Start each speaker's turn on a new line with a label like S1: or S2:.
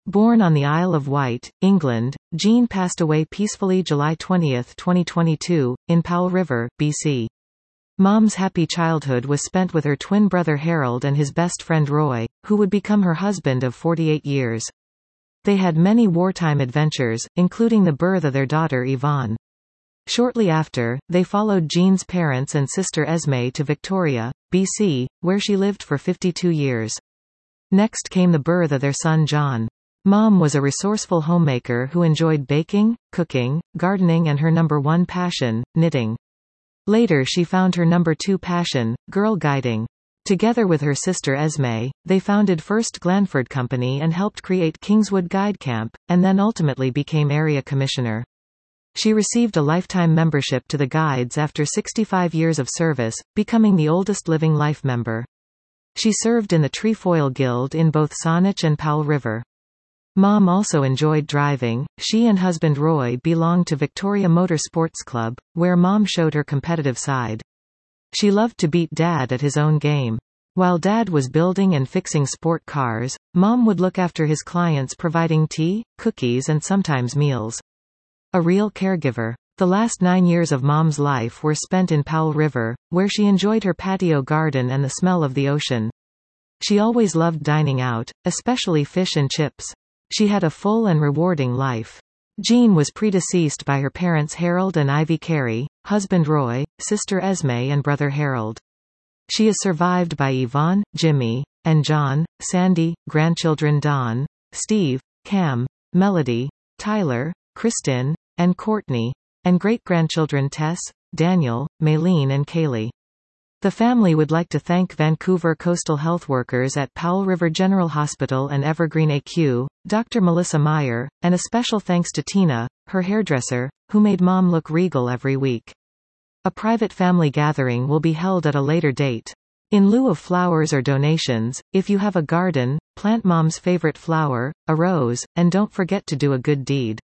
S1: Born on the Isle of Wight, England, Jean passed away peacefully July 20, 2022, in Powell River, BC. Mom's happy childhood was spent with her twin brother Harold and his best friend Roy, who would become her husband of 48 years. They had many wartime adventures, including the birth of their daughter Yvonne. Shortly after, they followed Jean's parents and sister Esme to Victoria, BC, where she lived for 52 years. Next came the birth of their son John. Mom was a resourceful homemaker who enjoyed baking, cooking, gardening and her number one passion, knitting. Later she found her number two passion, girl guiding. Together with her sister Esme, they founded First Glanford Company and helped create Kingswood Guide Camp, and then ultimately became area commissioner. She received a lifetime membership to the Guides after 65 years of service, becoming the oldest living life member. She served in the Trefoil Guild in both Saanich and Powell River. Mom also enjoyed driving. She and husband Roy belonged to Victoria Motor Sports Club, where Mom showed her competitive side. She loved to beat Dad at his own game. While Dad was building and fixing sport cars, Mom would look after his clients, providing tea, cookies and sometimes meals. A real caregiver. The last 9 years of Mom's life were spent in Powell River, where she enjoyed her patio garden and the smell of the ocean. She always loved dining out, especially fish and chips. She had a full and rewarding life. Jean was predeceased by her parents Harold and Ivy Carey, husband Roy, sister Esme and brother Harold. She is survived by Yvonne, Jimmy, and John, Sandy, grandchildren Don, Steve, Cam, Melody, Tyler, Kristen, and Courtney, and great-grandchildren Tess, Daniel, Maylene and Kaylee. The family would like to thank Vancouver coastal health workers at Powell River General Hospital and Evergreen AQ, Dr. Melissa Meyer, and a special thanks to Tina, her hairdresser, who made Mom look regal every week. A private family gathering will be held at a later date. In lieu of flowers or donations, if you have a garden, plant Mom's favorite flower, a rose, and don't forget to do a good deed.